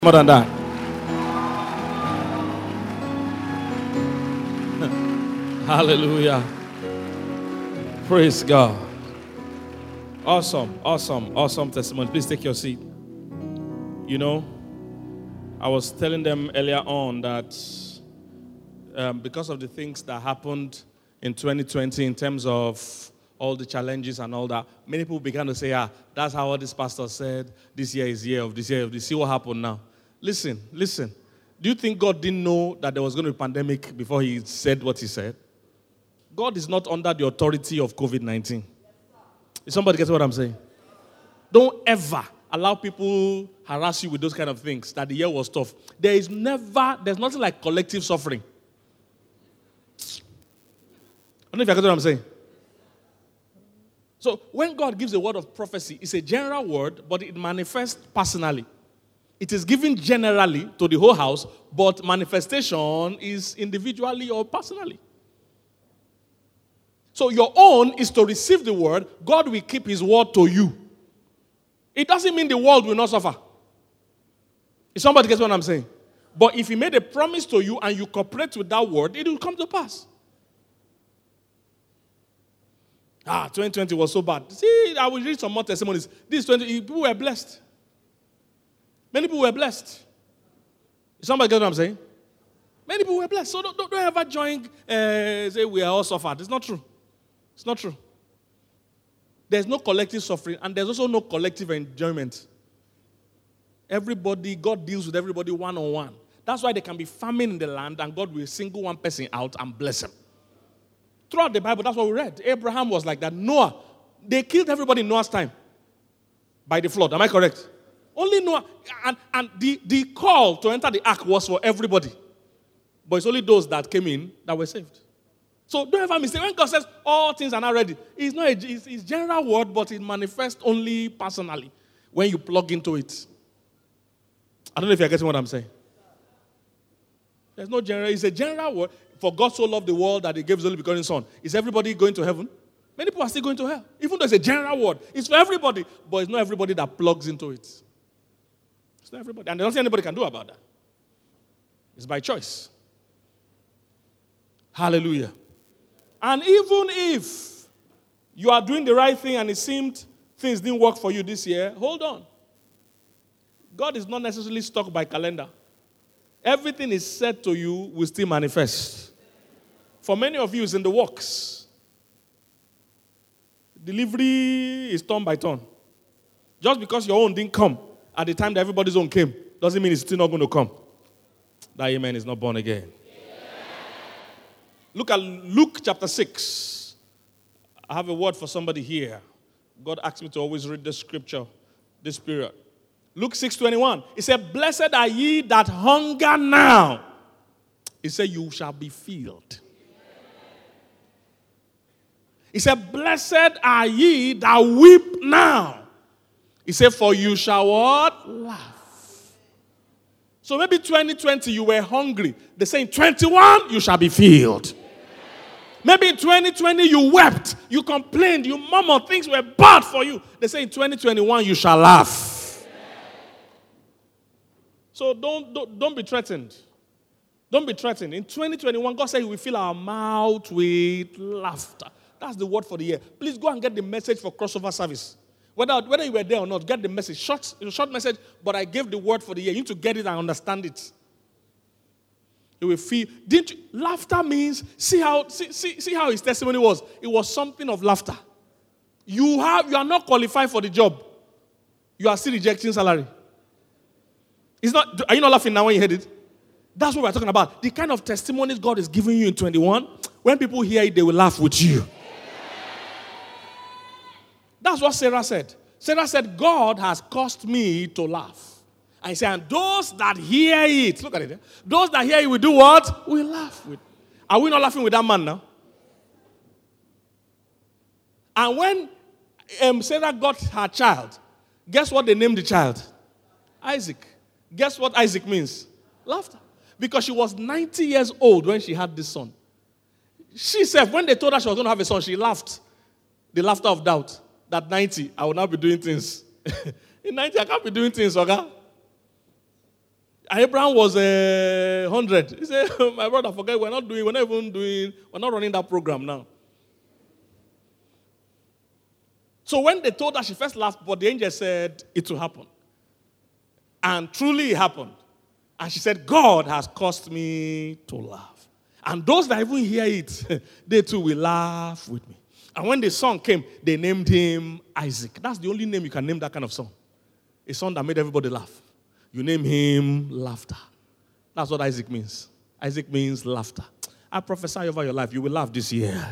More than that. Hallelujah. Praise God. Awesome testimony. Please take your seat. You know, I was telling them earlier on that because of the things that happened in 2020 in terms of all the challenges and all that, many people began to say, that's how all this pastor said, this year is year of this. See what happened now. Listen. Do you think God didn't know that there was going to be a pandemic before he said what he said? God is not under the authority of COVID-19. Is somebody getting what I'm saying? Don't ever allow people harass you with those kind of things, that the year was tough. There's nothing like collective suffering. I don't know if you get what I'm saying. So when God gives a word of prophecy, it's a general word, but it manifests personally. It is given generally to the whole house, but manifestation is individually or personally. So your own is to receive the word. God will keep his word to you. It doesn't mean the world will not suffer. If somebody gets what I'm saying. But if he made a promise to you and you cooperate with that word, it will come to pass. 2020 was so bad. See, I will read some more testimonies. This 20, people were blessed. Many people were blessed. Somebody get what I'm saying? Many people were blessed. So don't ever join, say we are all suffered. It's not true. It's not true. There's no collective suffering, and there's also no collective enjoyment. Everybody, God deals with everybody one-on-one. That's why there can be famine in the land, and God will single one person out and bless him. Throughout the Bible, that's what we read. Abraham was like that. Noah, they killed everybody in Noah's time by the flood. Am I correct? Only Noah. And the call to enter the ark was for everybody. But it's only those that came in that were saved. So don't ever mistake. When God says all things are not ready, it's general word, but it manifests only personally when you plug into it. I don't know if you're getting what I'm saying. There's no general. It's a general word. For God so loved the world that he gave his only begotten son. Is everybody going to heaven? Many people are still going to hell. Even though it's a general word. It's for everybody. But it's not everybody that plugs into it. It's not everybody. And there's nothing anybody can do about that. It's by choice. Hallelujah. And even if you are doing the right thing and it seemed things didn't work for you this year, hold on. God is not necessarily stuck by calendar. Everything is said to you will still manifest. For many of you, it's in the works. Delivery is turn by turn. Just because your own didn't come at the time that everybody's own came, doesn't mean it's still not going to come. That amen is not born again. Look at Luke chapter 6. I have a word for somebody here. God asked me to always read this scripture, this period. Luke 6:21. He said, blessed are ye that hunger now. He said, you shall be filled. He said, blessed are ye that weep now. He said, for you shall what? Laugh. So maybe 2020 you were hungry. They say in 21 you shall be filled. Maybe in 2020 you wept, you complained, you murmured, things were bad for you. They say in 2021 you shall laugh. So don't be threatened. Don't be threatened. In 2021, God said He will fill our mouth with laughter. That's the word for the year. Please go and get the message for crossover service. Whether you were there or not, get the message. Short message, but I gave the word for the year. You need to get it and understand it. You will feel. Laughter means, see how his testimony was. It was something of laughter. You are not qualified for the job. You are still rejecting salary. Are you not laughing now when you heard it? That's what we're talking about. The kind of testimonies God is giving you in 21, when people hear it, they will laugh with you. That's what Sarah said. Sarah said, God has caused me to laugh. And he said, and those that hear it, look at it. Those that hear it will do what? Will laugh with. Are we not laughing with that man now? And when Sarah got her child, guess what they named the child? Isaac. Guess what Isaac means? Laughter. Because she was 90 years old when she had this son. She said, when they told her she was going to have a son, she laughed. The laughter of doubt. That 90, I will not be doing things. In 90, I can't be doing things, okay? And Abraham was 100. He said, my brother, forget, we're not running that program now. So when they told her, she first laughed, but the angel said it will happen. And truly it happened. And she said, God has caused me to laugh. And those that even hear it, they too will laugh with me. And when the song came, they named him Isaac. That's the only name you can name that kind of song. A song that made everybody laugh. You name him laughter. That's what Isaac means. Isaac means laughter. I prophesy over your life, you will laugh this year.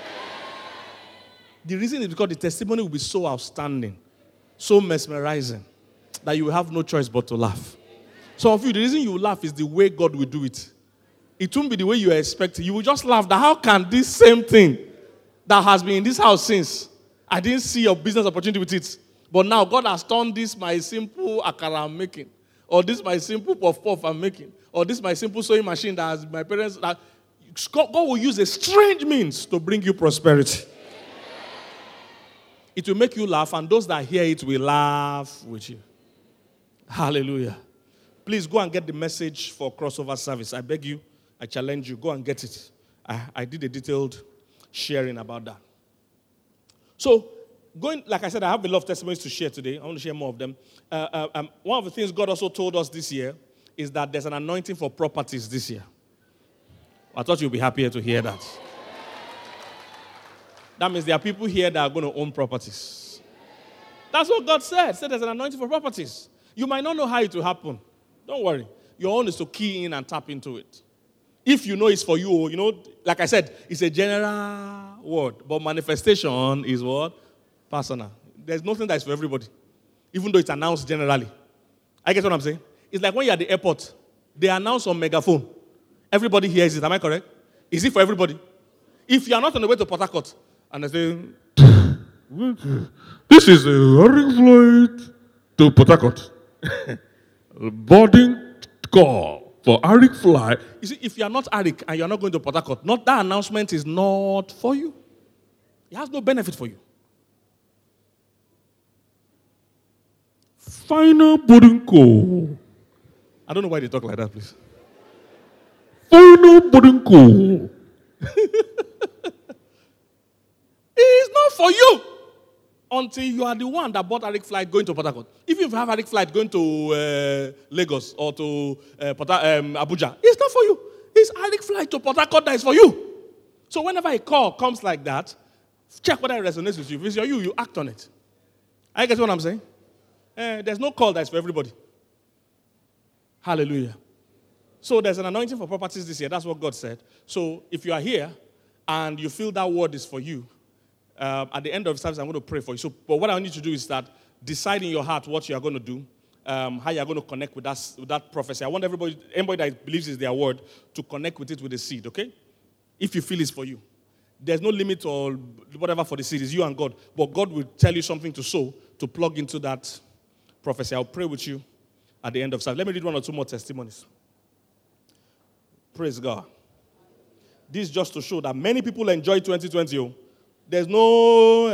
The reason is because the testimony will be so outstanding, so mesmerizing, that you will have no choice but to laugh. Some of you, the reason you will laugh is the way God will do it. It won't be the way you expect it. You will just laugh that how can this same thing that has been in this house since, I didn't see a business opportunity with it. But now God has turned this my simple akara I'm making, or this my simple puff I'm making, or this my simple sewing machine that has my parents. That God will use a strange means to bring you prosperity. It will make you laugh, and those that hear it will laugh with you. Hallelujah. Please go and get the message for crossover service. I beg you, I challenge you, go and get it. I did a detailed sharing about that. So, like I said, I have a lot of testimonies to share today. I want to share more of them. One of the things God also told us this year is that there's an anointing for properties this year. I thought you'd be happier to hear that. That means there are people here that are going to own properties. That's what God said. Said there's an anointing for properties. You might not know how it will happen. Don't worry. Your own is to key in and tap into it. If you know it's for you, like I said, it's a general word. But manifestation is what? Personal. There's nothing that is for everybody. Even though it's announced generally. I get what I'm saying? It's like when you're at the airport. They announce on megaphone. Everybody hears it. Am I correct? Is it for everybody? If you are not on the way to Port Harcourt, and they say, this is a hurrying flight to Port Harcourt. Boarding call for Arik flight. You see, if you are not Arik and you are not going to Port Harcourt, that announcement is not for you. It has no benefit for you. Final boarding call. I don't know why they talk like that, please. Final boarding call. It's not for you until you are the one that bought Arik flight going to Port Harcourt. If you have Arik flight going to Lagos or to Abuja, it's not for you. It's Arik flight to Port Harcourt that is for you. So whenever a call comes like that, check whether it resonates with you. If it's you, you act on it. I get what I'm saying? There's no call that is for everybody. Hallelujah. So there's an anointing for properties this year. That's what God said. So if you are here and you feel that word is for you, at the end of the service, I'm going to pray for you. So, but what I need to do is that decide in your heart what you are going to do, how you are going to connect with that prophecy. I want anybody that believes it's their word to connect with it with a seed, okay? If you feel it's for you. There's no limit or whatever for the seed. It's you and God. But God will tell you something to sow, to plug into that prophecy. I'll pray with you at the end of service. Let me read one or two more testimonies. Praise God. This is just to show that many people enjoy 2020. There's no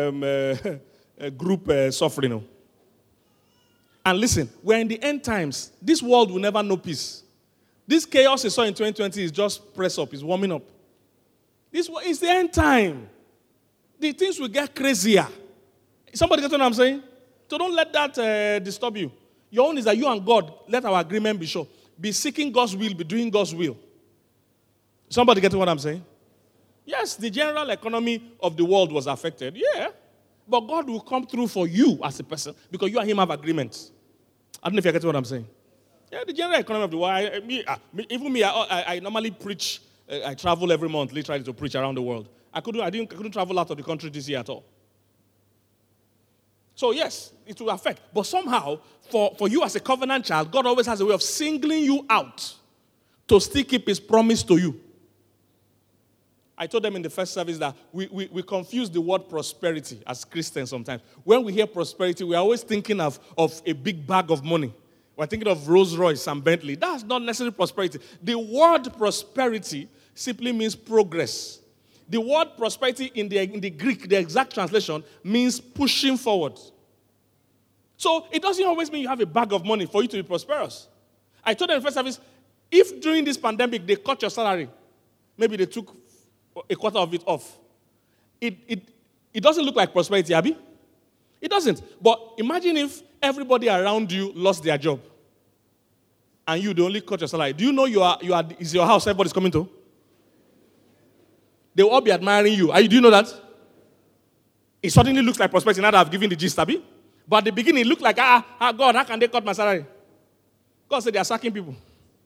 group suffering. And listen, we're in the end times. This world will never know peace. This chaos you saw in 2020 is just press up, it's warming up. This is the end time. The things will get crazier. Somebody get what I'm saying? So don't let that disturb you. Your own is that you and God, let our agreement be sure. Be seeking God's will, be doing God's will. Somebody get what I'm saying? Yes, the general economy of the world was affected. Yeah. But God will come through for you as a person because you and him have agreements. I don't know if you get what I'm saying. Yeah, the general economy of the world. I normally preach. I travel every month, literally, to preach around the world. I couldn't travel out of the country this year at all. So yes, it will affect. But somehow, for you as a covenant child, God always has a way of singling you out to still keep his promise to you. I told them in the first service that we confuse the word prosperity as Christians sometimes. When we hear prosperity, we're always thinking of a big bag of money. We're thinking of Rolls Royce and Bentley. That's not necessarily prosperity. The word prosperity simply means progress. The word prosperity in the Greek, the exact translation, means pushing forward. So it doesn't always mean you have a bag of money for you to be prosperous. I told them in the first service, if during this pandemic they cut your salary, maybe they took a quarter of it off, it doesn't look like prosperity, Abby. It doesn't. But imagine if everybody around you lost their job and they only cut your salary. Do you know is your house everybody's coming to? They will all be admiring you. Do you know that? It suddenly looks like prosperity now that I've given the gist, Abby. But at the beginning, it looked like, God, how can they cut my salary? God said they are sacking people.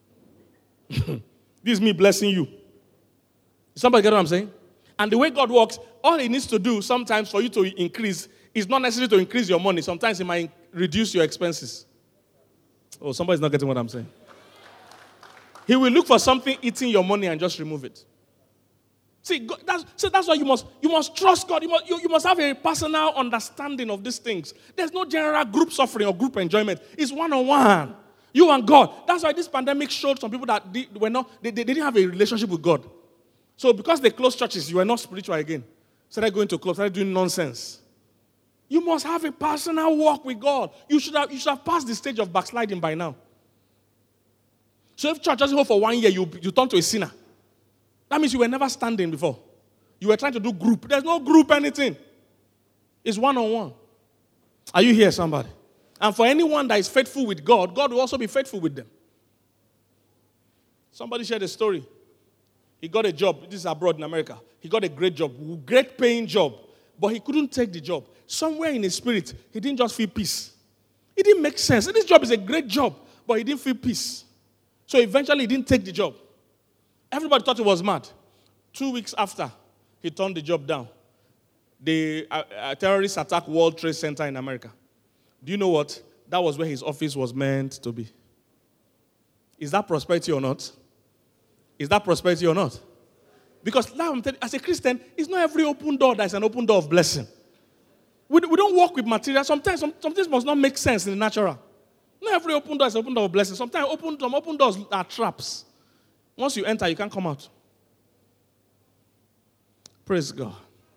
This is me blessing you. Somebody get what I'm saying? And the way God works, all he needs to do sometimes for you to increase is not necessarily to increase your money. Sometimes it might reduce your expenses. Oh, somebody's not getting what I'm saying. He will look for something eating your money and just remove it. See, that's why you must trust God. You must have a personal understanding of these things. There's no general group suffering or group enjoyment. It's one-on-one. You and God. That's why this pandemic showed some people that they didn't have a relationship with God. So because they closed churches, you were not spiritual again. Started going to clubs, started doing nonsense. You must have a personal walk with God. You should have passed the stage of backsliding by now. So if church doesn't hold for 1 year, you turn to a sinner. That means you were never standing before. You were trying to do group. There's no group anything. It's one-on-one. Are you here, somebody? And for anyone that is faithful with God, God will also be faithful with them. Somebody shared a story. He got a job. This is abroad in America. He got a great job, great paying job. But he couldn't take the job. Somewhere in his spirit, he didn't just feel peace. It didn't make sense. This job is a great job, but he didn't feel peace. So eventually he didn't take the job. Everybody thought he was mad. 2 weeks after, he turned the job down. The terrorists attacked World Trade Center in America. Do you know what? That was where his office was meant to be. Is that prosperity or not? Is that prosperity or not? Because now I'm telling you, as a Christian, it's not every open door that is an open door of blessing. We don't work with material. Sometimes some things must not make sense in the natural. Not every open door is an open door of blessing. Sometimes open doors are traps. Once you enter, you can't come out. Praise God.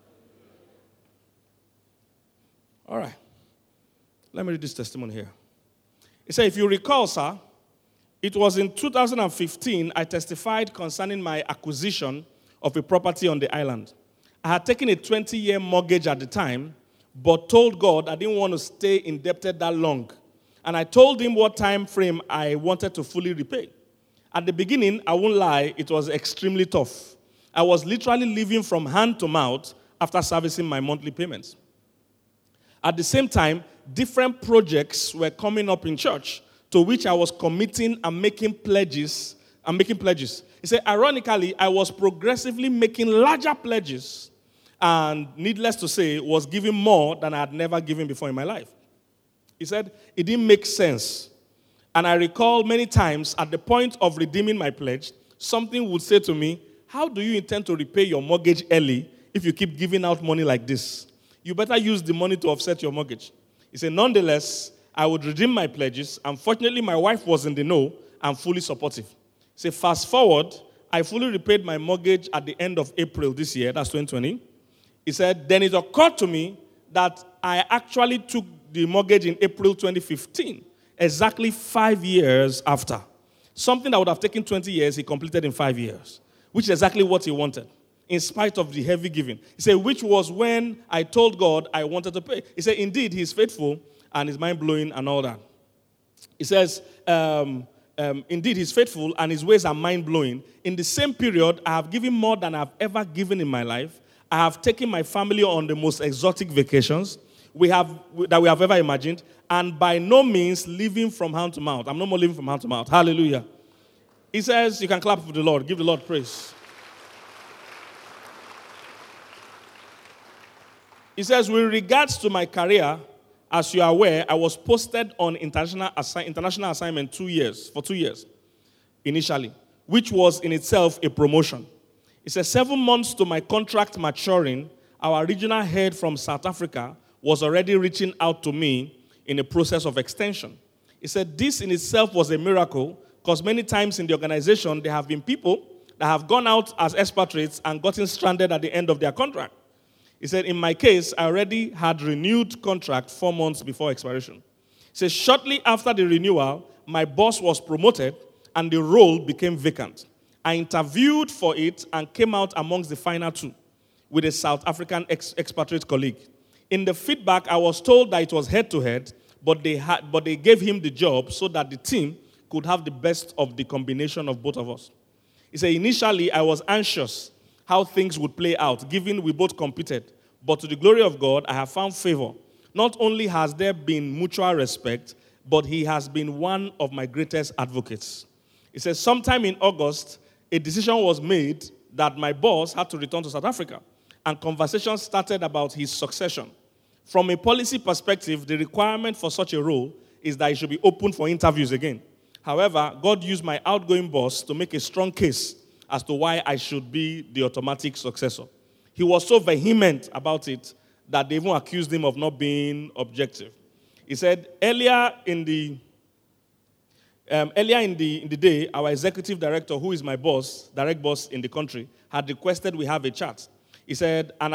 All right. Let me read this testimony here. It says, if you recall, sir, it was in 2015 I testified concerning my acquisition of a property on the island. I had taken a 20-year mortgage at the time, but told God I didn't want to stay indebted that long. And I told him what time frame I wanted to fully repay. At the beginning, I won't lie, it was extremely tough. I was literally living from hand to mouth after servicing my monthly payments. At the same time, different projects were coming up in church to which I was committing and making pledges. He said, ironically, I was progressively making larger pledges and, needless to say, was giving more than I had never given before in my life. He said, it didn't make sense. And I recall many times at the point of redeeming my pledge, something would say to me, how do you intend to repay your mortgage early if you keep giving out money like this? You better use the money to offset your mortgage. He said, nonetheless, I would redeem my pledges. Unfortunately, my wife was in the know and fully supportive. He said, fast forward, I fully repaid my mortgage at the end of April this year, that's 2020. He said, then it occurred to me that I actually took the mortgage in April 2015, exactly 5 years after. Something that would have taken 20 years, he completed in 5 years, which is exactly what he wanted, in spite of the heavy giving. He said, which was when I told God I wanted to pay. He said, indeed, he's faithful and he's mind-blowing and all that. He says, indeed, he's faithful and his ways are mind-blowing. In the same period, I have given more than I've ever given in my life. I have taken my family on the most exotic vacations that we have ever imagined, and by no means living from hand to mouth. I'm no more living from hand to mouth. Hallelujah. He says, you can clap for the Lord. Give the Lord praise. He says, with regards to my career, as you are aware, I was posted on international assignment for 2 years, initially, which was in itself a promotion. It says 7 months to my contract maturing, our regional head from South Africa was already reaching out to me in a process of extension. He said this in itself was a miracle because many times in the organization there have been people that have gone out as expatriates and gotten stranded at the end of their contract. He said, in my case, I already had renewed contract 4 months before expiration. He says, shortly after the renewal, my boss was promoted and the role became vacant. I interviewed for it and came out amongst the final two with a South African expatriate colleague. In the feedback, I was told that it was head-to-head, but they gave him the job so that the team could have the best of the combination of both of us. He said, initially, I was anxious how things would play out, given we both competed. But to the glory of God, I have found favor. Not only has there been mutual respect, but he has been one of my greatest advocates. He says, sometime in August, a decision was made that my boss had to return to South Africa, and conversations started about his succession. From a policy perspective, the requirement for such a role is that it should be open for interviews again. However, God used my outgoing boss to make a strong case as to why I should be the automatic successor. He was so vehement about it that they even accused him of not being objective. He said, earlier in the day, our executive director, who is my boss, direct boss in the country, had requested we have a chat. He said, and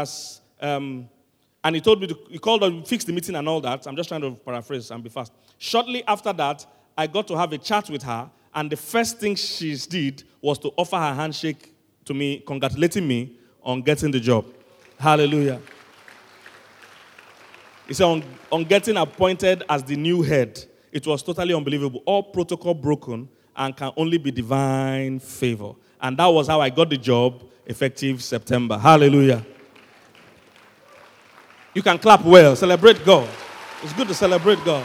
he told me he called us, fix the meeting and all that. I'm just trying to paraphrase and be fast. Shortly after that, I got to have a chat with her, and the first thing she did was to offer her handshake to me, congratulating me on getting the job. Hallelujah. He said, on getting appointed as the new head, it was totally unbelievable. All protocol broken and can only be divine favor. And that was how I got the job, effective September. Hallelujah. You can clap well. Celebrate God. It's good to celebrate God.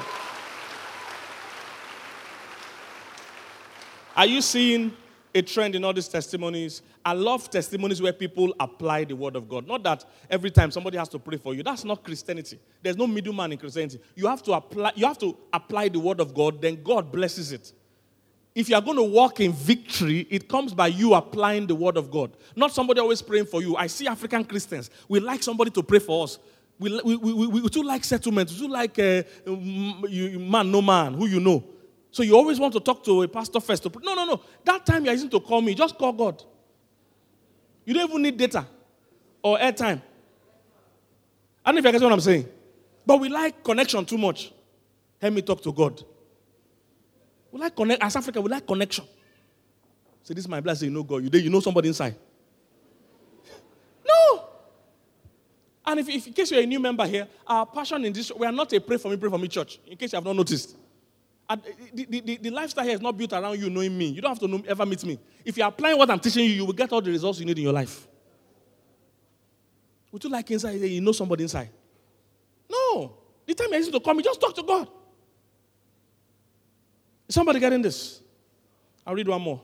Are you seeing a trend in all these testimonies? I love testimonies where people apply the word of God. Not that every time somebody has to pray for you. That's not Christianity. There's no middleman in Christianity. You have to apply the word of God, then God blesses it. If you are going to walk in victory, it comes by you applying the word of God. Not somebody always praying for you. I see African Christians. We like somebody to pray for us. We too like settlement. We too like man, no man, who you know. So you always want to talk to a pastor first. No. That time you're using to call me, just call God. You don't even need data or airtime. I don't know if you guys know what I'm saying. But we like connection too much. Help me talk to God. We like connect. As Africa, we like connection. Say, this is my blessing. You know God. You know somebody inside. No. And if in case you're a new member here, our passion in this, we are not a pray for me church. In case you have not noticed. The lifestyle here is not built around you knowing me. You don't have to ever meet me. If you're applying what I'm teaching you, you will get all the results you need in your life. Would you like inside, you know somebody inside? No. The time you're using to call me, just talk to God. Is somebody getting this? I'll read one more.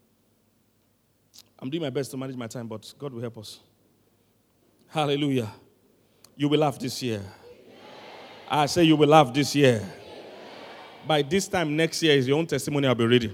I'm doing my best to manage my time, but God will help us. Hallelujah. You will laugh this year. I say you will laugh this year. By this time next year is your own testimony. I'll be ready.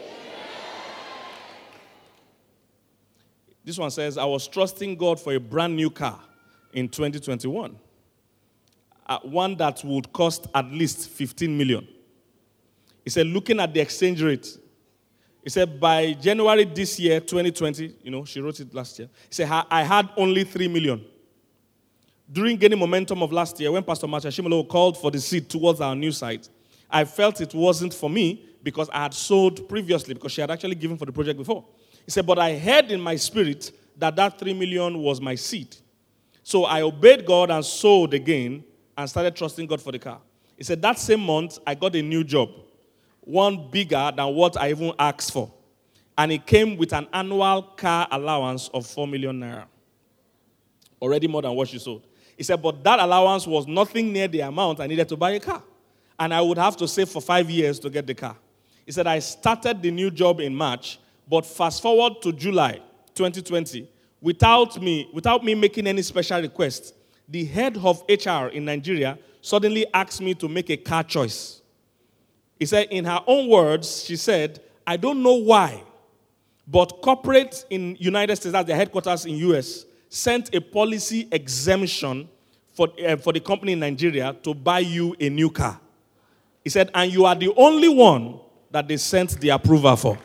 This one says, I was trusting God for a brand new car in 2021. One that would cost at least 15 million. He said, looking at the exchange rate, he said, by January this year, 2020, she wrote it last year. He said, I had only 3 million. During gaining momentum of last year, when Pastor Marcia Shimolo called for the seed towards our new site, I felt it wasn't for me because I had sold previously, because she had actually given for the project before. He said, but I heard in my spirit that 3 million was my seed. So I obeyed God and sold again and started trusting God for the car. He said, that same month, I got a new job, one bigger than what I even asked for. And it came with an annual car allowance of 4 million naira. Already more than what she sold. He said, but that allowance was nothing near the amount I needed to buy a car. And I would have to save for 5 years to get the car. He said, I started the new job in March, but fast forward to July 2020, without me making any special request, the head of HR in Nigeria suddenly asked me to make a car choice. He said, in her own words, she said, I don't know why, but corporate in United States, that's their headquarters in US, sent a policy exemption for the company in Nigeria to buy you a new car. He said, and you are the only one that they sent the approval for.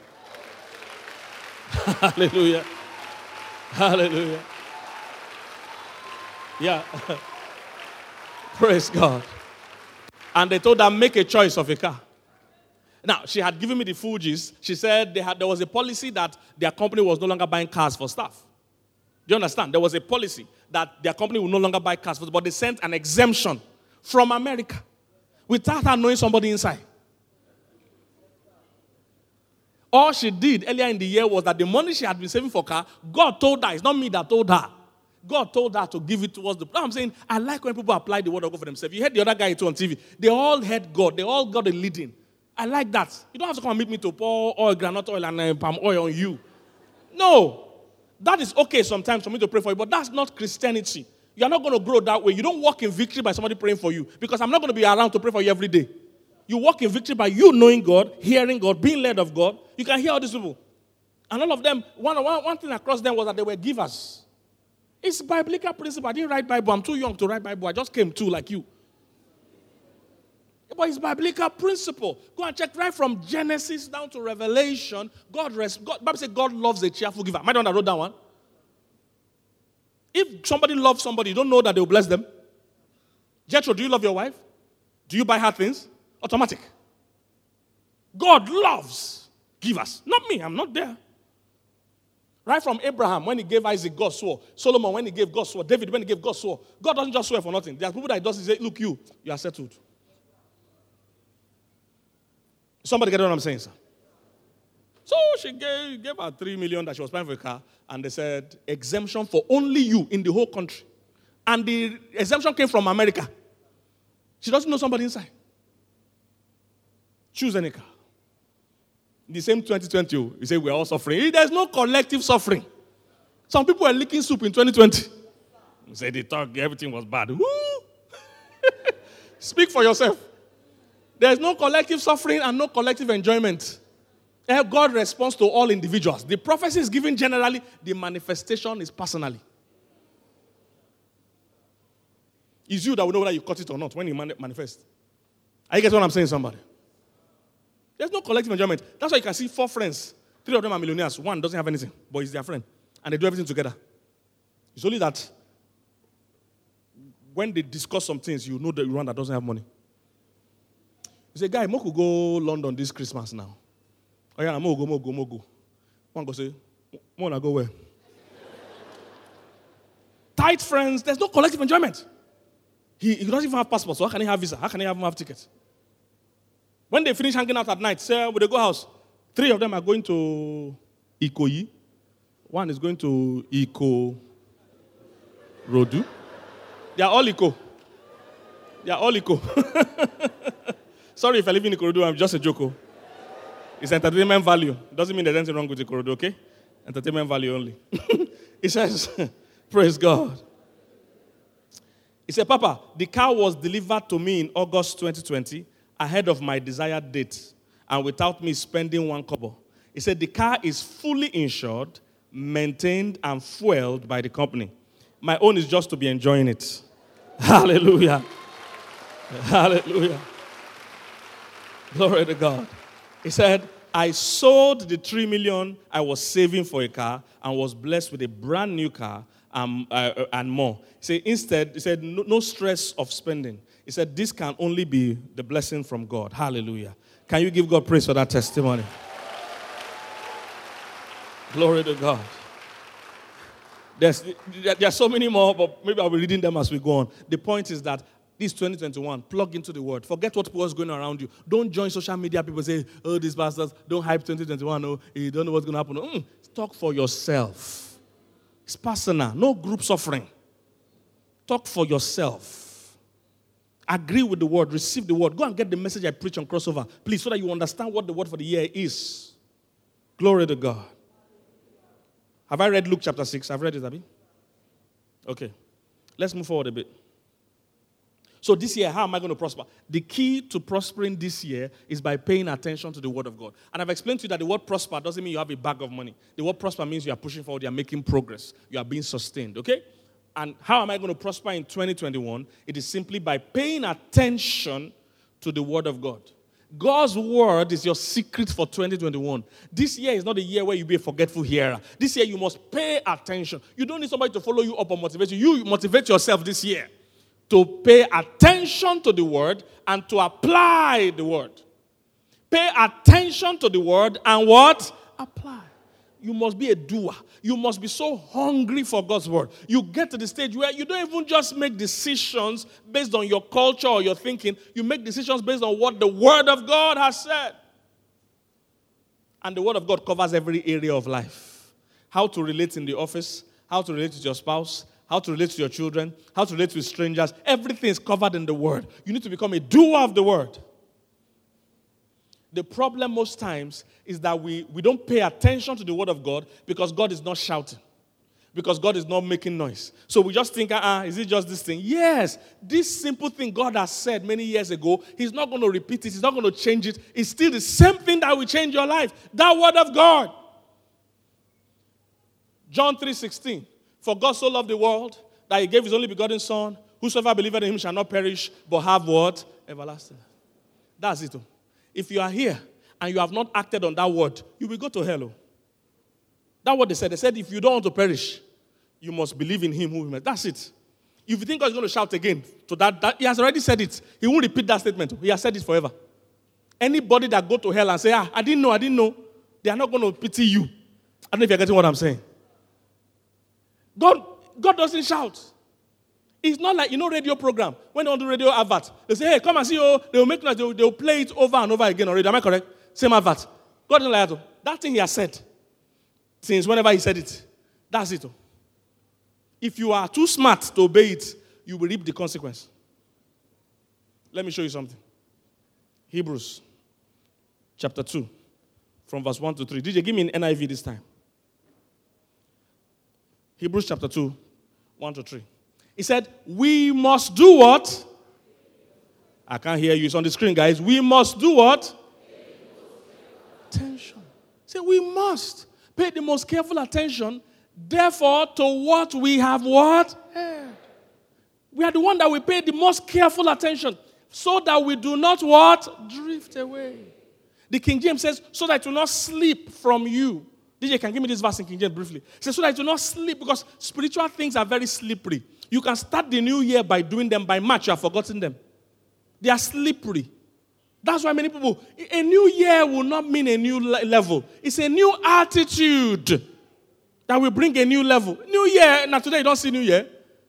Hallelujah. Hallelujah. Yeah. Praise God. And they told her, make a choice of a car. Now, she had given me the full gist. She said there was a policy that their company was no longer buying cars for staff. Do you understand? There was a policy that their company would no longer buy cars, but they sent an exemption from America without her knowing somebody inside. All she did earlier in the year was that the money she had been saving for car, God told her. It's not me that told her. God told her to give it towards the... I'm saying, I like when people apply the word of God for themselves. You heard the other guy too on TV. They all heard God. They all got a leading. I like that. You don't have to come and meet me to pour oil, granite oil, and palm oil on you. No. That is okay sometimes for me to pray for you, but that's not Christianity. You're not going to grow that way. You don't walk in victory by somebody praying for you, because I'm not going to be around to pray for you every day. You walk in victory by you knowing God, hearing God, being led of God. You can hear all these people. And all of them, one thing across them was that they were givers. It's biblical principle. I didn't write Bible. I'm too young to write Bible. I just came too like you. But it's biblical principle. Go and check right from Genesis down to Revelation. Bible says God loves a cheerful giver. Am I the one that wrote that one? If somebody loves somebody, you don't know that they will bless them. Jethro, do you love your wife? Do you buy her things? Automatic. God loves givers. Not me. I'm not there. Right from Abraham, when he gave Isaac, God swore. Solomon, when he gave, God swore. David, when he gave, God swore. God doesn't just swear for nothing. There are people that does say, look, you are settled. Somebody get what I'm saying, sir? So she gave her 3 million that she was buying for a car, and they said, exemption for only you in the whole country. And the exemption came from America. She doesn't know somebody inside. Choose any car. The same 2020, you say we're all suffering. There's no collective suffering. Some people were licking soup in 2020. You say they thought everything was bad. Woo! Speak for yourself. There's no collective suffering and no collective enjoyment. God responds to all individuals. The prophecy is given generally. The manifestation is personally. It's you that will know whether you caught it or not when you manifest. Are you getting what I'm saying, somebody? There's no collective enjoyment. That's why you can see 4 friends. 3 of them are millionaires. 1 doesn't have anything, but he's their friend. And they do everything together. It's only that when they discuss some things, you know the one that doesn't have money. You say, guy, Mo could go London this Christmas now. Oh yeah, Mo go. One go say, Mo na go where? Tight friends, there's no collective enjoyment. He doesn't even have passport, so how can he have visa? How can he have tickets? When they finish hanging out at night, say, will they go house? 3 of them are going to Ikoyi. 1 is going to Iko Rodu. They are all Iko. Sorry if I live in Ikorodu, I'm just a joke. It's entertainment value. Doesn't mean there's anything wrong with Ikorodu, okay? Entertainment value only. It says, praise God. He said, Papa, the car was delivered to me in August 2020 ahead of my desired date and without me spending 1 kobo. He said, the car is fully insured, maintained, and fueled by the company. My own is just to be enjoying it. Hallelujah. Hallelujah. Glory to God. He said, I sold the 3 million I was saving for a car and was blessed with a brand new car and more. He said, no stress of spending. He said, this can only be the blessing from God. Hallelujah. Can you give God praise for that testimony? Glory to God. There are so many more, but maybe I'll be reading them as we go on. The point is that this 2021, plug into the word. Forget what's going on around you. Don't join social media. People say, oh, these pastors, don't hype 2021. Oh, you don't know what's going to happen. Talk for yourself. It's personal. No group suffering. Talk for yourself. Agree with the word. Receive the word. Go and get the message I preach on Crossover, please, so that you understand what the word for the year is. Glory to God. Have I read Luke chapter 6? I've read it, Abby. Okay. Let's move forward a bit. So this year, how am I going to prosper? The key to prospering this year is by paying attention to the word of God. And I've explained to you that the word prosper doesn't mean you have a bag of money. The word prosper means you are pushing forward, you are making progress, you are being sustained, okay? And how am I going to prosper in 2021? It is simply by paying attention to the word of God. God's word is your secret for 2021. This year is not a year where you be a forgetful hearer. This year you must pay attention. You don't need somebody to follow you up or motivate you. You motivate yourself this year. to pay attention to the word and to apply the word. Pay attention to the word and what? Apply. You must be a doer. You must be so hungry for God's word. You get to the stage where you don't even just make decisions based on your culture or your thinking. You make decisions based on what the word of God has said. And the word of God covers every area of life. How to relate in the office, how to relate with your spouse, how to relate to your children, how to relate with strangers. Everything is covered in the word. You need to become a doer of the word. The problem most times is that we don't pay attention to the word of God because God is not shouting. Because God is not making noise. So we just think, is it just this thing? Yes, this simple thing God has said many years ago, He's not going to repeat it. He's not going to change it. It's still the same thing that will change your life. That word of God. John 3:16. For God so loved the world that He gave His only begotten Son. Whosoever believeth in Him shall not perish, but have what? Everlasting. That's it. If you are here and you have not acted on that word, you will go to hell. That's what they said. They said, if you don't want to perish, you must believe in Him who He met. That's it. If you think God is going to shout again to that, He has already said it. He won't repeat that statement. He has said it forever. Anybody that go to hell and say, I didn't know, they are not going to pity you. I don't know if you're getting what I'm saying. God doesn't shout. It's not like, radio program. When they do radio advert, they say, hey, come and see, they will make noise, they will play it over and over again already. Am I correct? Same advert. God doesn't like that. That thing He has said, since whenever He said it, that's it. If you are too smart to obey it, you will reap the consequence. Let me show you something. Hebrews chapter 2, from verse 1 to 3. DJ, give me an NIV this time. Hebrews chapter 2, 1 to 3. He said, we must do what? I can't hear you. It's on the screen, guys. We must do what? Attention. Say, we must pay the most careful attention, therefore, to what we have what? Heard. We are the one that we pay the most careful attention, so that we do not what? Drift away. The King James says, so that it will not slip from you. DJ, can give me this verse in King James briefly. It says, so that it will not slip, because spiritual things are very slippery. You can start the new year by doing them. By March, you have forgotten them. They are slippery. That's why many people, a new year will not mean a new level. It's a new attitude that will bring a new level. New year, now today you don't see new year.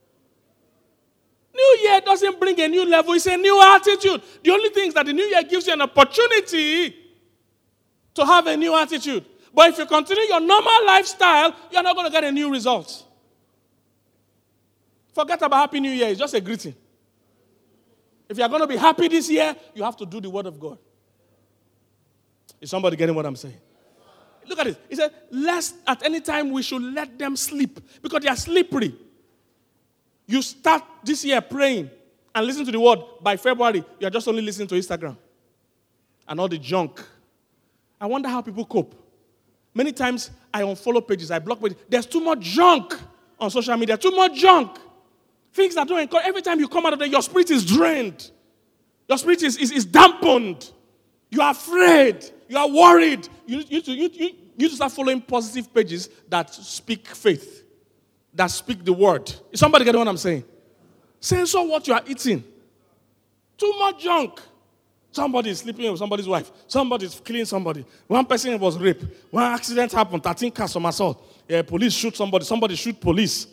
New year doesn't bring a new level. It's a new attitude. The only thing is that the new year gives you an opportunity to have a new attitude. But if you continue your normal lifestyle, you're not going to get a new result. Forget about Happy New Year. It's just a greeting. If you're going to be happy this year, you have to do the word of God. Is somebody getting what I'm saying? Look at it. He said, lest at any time we should let them sleep, because they are slippery. You start this year praying and listen to the word. By February, you're just only listening to Instagram and all the junk. I wonder how people cope. Many times I unfollow pages, I block pages. There's too much junk on social media, too much junk. Things that don't encourage. Every time you come out of there, your spirit is drained. Your spirit is dampened. You are afraid. You are worried. You need to start following positive pages that speak faith, that speak the word. Is somebody getting what I'm saying? Censor what you are eating. Too much junk. Somebody is sleeping with somebody's wife. Somebody is killing somebody. One person was raped. One accident happened. 13 cars from assault. Police shoot somebody. Somebody shoot police.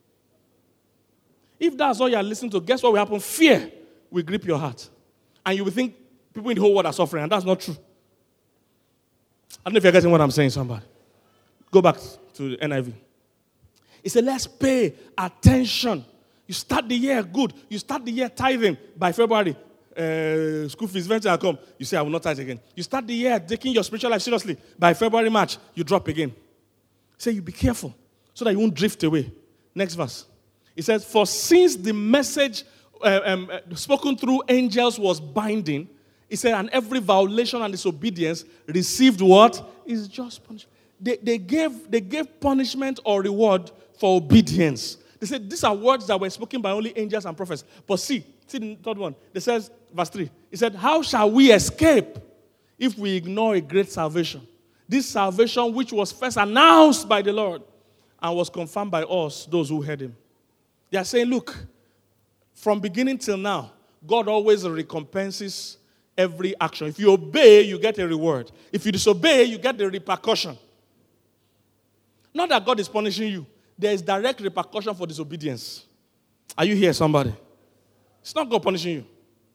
If that's all you are listening to, guess what will happen? Fear will grip your heart. And you will think people in the whole world are suffering. And that's not true. I don't know if you're getting what I'm saying, somebody. Go back to the NIV. It said, let's pay attention. You start the year good. You start the year tithing. By February, school fees eventually come. You say, I will not tithe again. You start the year taking your spiritual life seriously. By February, March, you drop again. Say, you be careful so that you won't drift away. Next verse. It says, for since the message spoken through angels was binding, it said, and every violation and disobedience received what? Is just punishment. They gave punishment or reward for obedience. They said, these are words that were spoken by only angels and prophets. But see the third one. It says, verse 3. It said, how shall we escape if we ignore a great salvation? This salvation which was first announced by the Lord and was confirmed by us, those who heard him. They are saying, look, From beginning till now, God always recompenses every action. If you obey, you get a reward. If you disobey, you get the repercussion. Not that God is punishing you. There is direct repercussion for disobedience. Are you here, somebody? It's not God punishing you.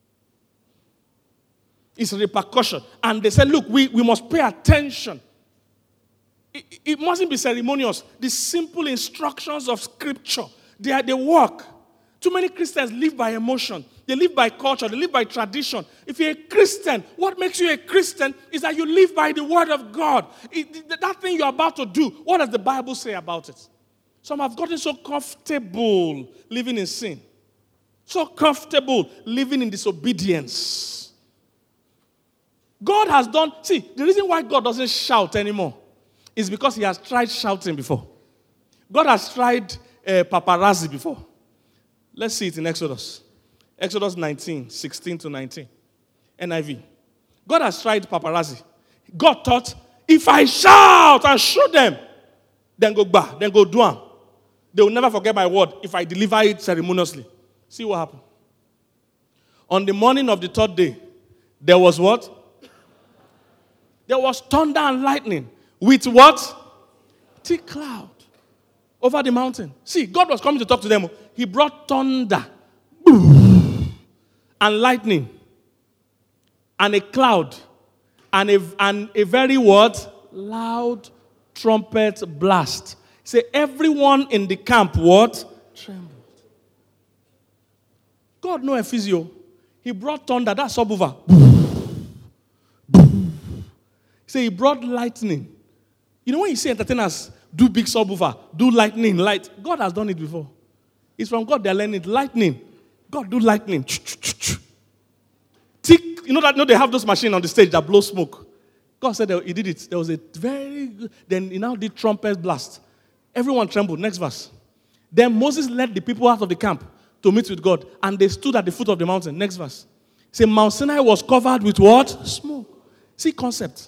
It's a repercussion. And they said, look, we must pay attention. It mustn't be ceremonious. The simple instructions of Scripture, they work. Too many Christians live by emotion. They live by culture. They live by tradition. If you're a Christian, what makes you a Christian is that you live by the Word of God. That thing you're about to do, what does the Bible say about it? Some have gotten so comfortable living in sin. So comfortable living in disobedience. God has done, see, the reason why God doesn't shout anymore is because he has tried shouting before. God has tried paparazzi before. Let's see it in Exodus. Exodus 19, 16 to 19. NIV. God has tried paparazzi. God thought, if I shout and shoot them, then go back, then go do it. They will never forget my word if I deliver it ceremoniously. See what happened. On the morning of the third day, there was what? There was thunder and lightning. With what? Thick cloud over the mountain. See, God was coming to talk to them. He brought thunder and lightning and a cloud and a very what? Loud trumpet blast. Say, everyone in the camp what? Trembled. God no physio. He brought thunder. That's subwoofer. Say, he brought lightning. You know when you see entertainers do big subwoofer, do lightning, light. God has done it before. It's from God they're learning it. Lightning. God do lightning. Tick. You know that they have those machines on the stage that blow smoke. God said he did it. There was a very good. Then he now did trumpet blast. Everyone trembled. Next verse. Then Moses led the people out of the camp to meet with God, and they stood at the foot of the mountain. Next verse. Say, Mount Sinai was covered with what? Smoke. See concept.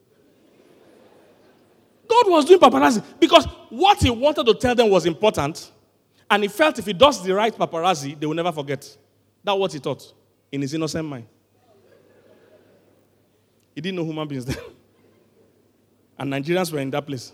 God was doing paparazzi because what he wanted to tell them was important, and he felt if he does the right paparazzi, they will never forget. That's what he thought in his innocent mind. He didn't know human beings then. And Nigerians were in that place.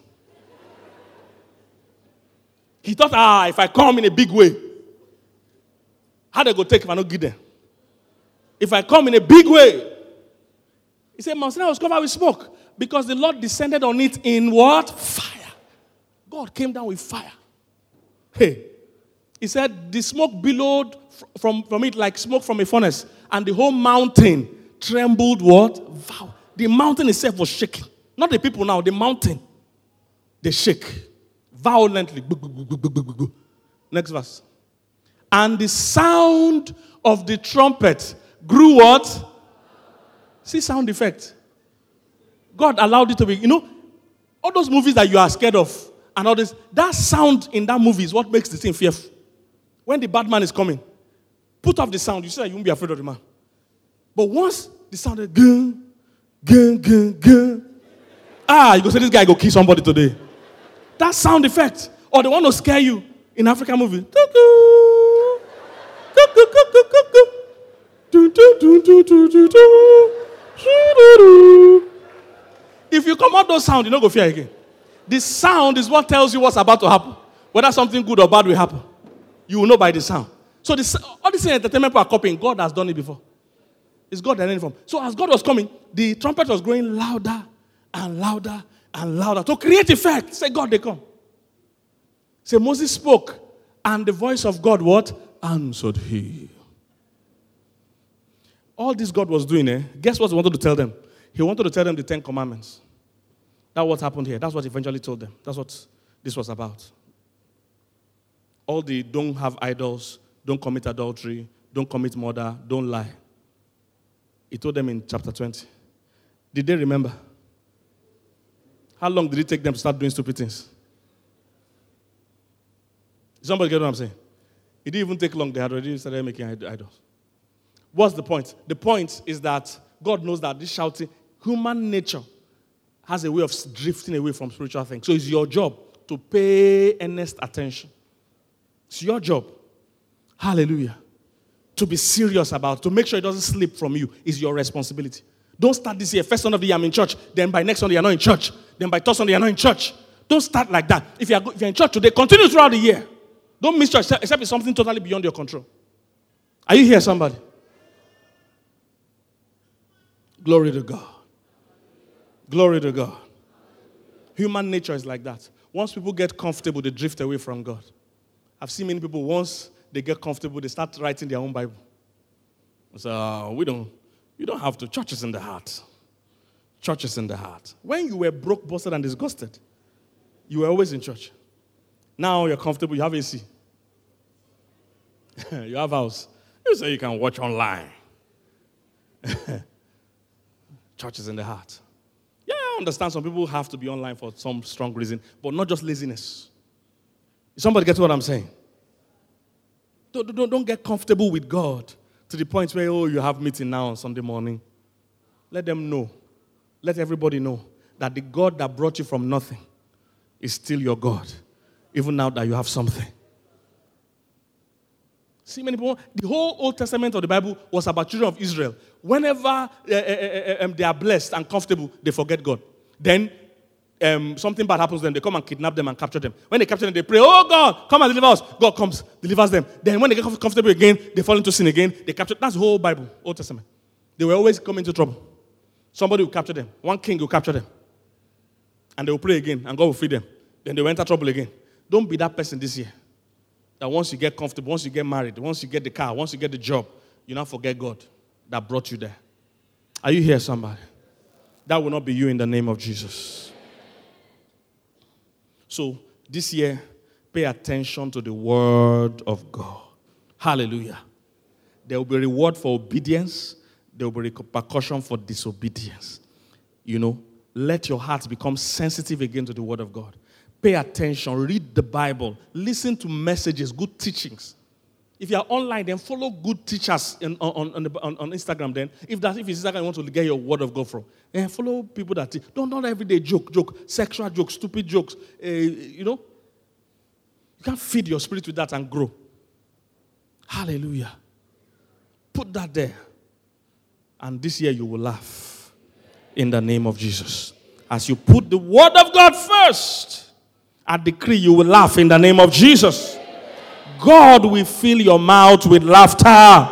He thought, if I come in a big way, how they go take if I don't get there? If I come in a big way. He said, Mount Sinai was covered with smoke because the Lord descended on it in what? Fire. God came down with fire. Hey. He said, the smoke billowed from it like smoke from a furnace, and the whole mountain trembled what? The mountain itself was shaking. Not the people now, the mountain. They shake violently. Next verse. And the sound of the trumpet grew what? See sound effect. God allowed it to be. You know, all those movies that you are scared of and all this, that sound in that movie is what makes the thing fearful. When the bad man is coming, put off the sound. You say that you won't be afraid of the man. But once the sound is gun, gun, gun, gun. You go say this guy go kill somebody today. That sound effect. Or they want to scare you in African movie. If you come out those sounds, you don't go fear again. The sound is what tells you what's about to happen. Whether something good or bad will happen. You will know by the sound. So all these entertainment people are copying. God has done it before. It's God that from. So as God was coming, the trumpet was growing louder and louder and louder to create effect. Say, God, they come. Say, Moses spoke, and the voice of God, what? Answered he. All this God was doing, guess what he wanted to tell them? He wanted to tell them the 10 Commandments. That's what happened here. That's what he eventually told them. That's what this was about. All the don't have idols, don't commit adultery, don't commit murder, don't lie. He told them in chapter 20. Did they remember? How long did it take them to start doing stupid things? Somebody get what I'm saying? It didn't even take long. They had already started making idols. What's the point? The point is that God knows that this shouting, human nature has a way of drifting away from spiritual things. So it's your job to pay earnest attention. It's your job. Hallelujah. to be serious about, to make sure it doesn't slip from you, is your responsibility. Don't start this year. First Sunday of the year, I'm in church. Then by next Sunday, you're not in church. Then by third Sunday, you're not in church. Don't start like that. If you're in church today, continue throughout the year. Don't miss church, except it's something totally beyond your control. Are you here, somebody? Glory to God. Glory to God. Human nature is like that. Once people get comfortable, they drift away from God. I've seen many people, once they get comfortable, they start writing their own Bible. So you don't have to. Church is in the heart. Church is in the heart. When you were broke, busted, and disgusted, you were always in church. Now you're comfortable, you have AC. You have house. You say you can watch online. Church is in the heart. Yeah, I understand some people have to be online for some strong reason, but not just laziness. Somebody get what I'm saying? Don't get comfortable with God to the point where, you have meeting now on Sunday morning. Let them know. Let everybody know that the God that brought you from nothing is still your God, even now that you have something. See, many people, the whole Old Testament of the Bible was about children of Israel. Whenever they are blessed and comfortable, they forget God. Then something bad happens to them. They come and kidnap them and capture them. When they capture them, they pray, "Oh God, come and deliver us." God comes, delivers them. Then when they get comfortable again, they fall into sin again. They capture. That's the whole Bible, Old Testament. They will always come into trouble. Somebody will capture them. One king will capture them. And they will pray again, and God will free them. Then they will enter trouble again. Don't be that person this year. That once you get comfortable, once you get married, once you get the car, once you get the job, you not forget God that brought you there. Are you here, somebody? That will not be you in the name of Jesus. So, this year, pay attention to the word of God. Hallelujah. There will be reward for obedience. There will be repercussion for disobedience. Let your heart become sensitive again to the word of God. Pay attention. Read the Bible. Listen to messages, good teachings. If you are online, then follow good teachers on Instagram. Then, if it's Instagram you want to get your word of God from, then follow people that teach. Don't everyday joke, sexual jokes, stupid jokes. You can't feed your spirit with that and grow. Hallelujah. Put that there, and this year you will laugh in the name of Jesus. As you put the word of God first, I decree you will laugh in the name of Jesus. God will fill your mouth with laughter.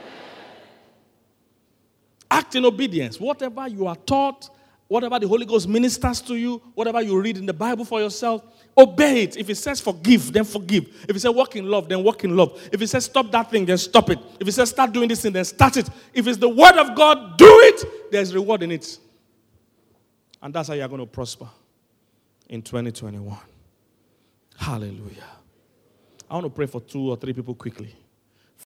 Act in obedience. Whatever you are taught, whatever the Holy Ghost ministers to you, whatever you read in the Bible for yourself, obey it. If it says forgive, then forgive. If it says walk in love, then walk in love. If it says stop that thing, then stop it. If it says start doing this thing, then start it. If it's the word of God, do it. There's reward in it. And that's how you're going to prosper in 2021. Hallelujah. I want to pray for 2 or 3 people quickly.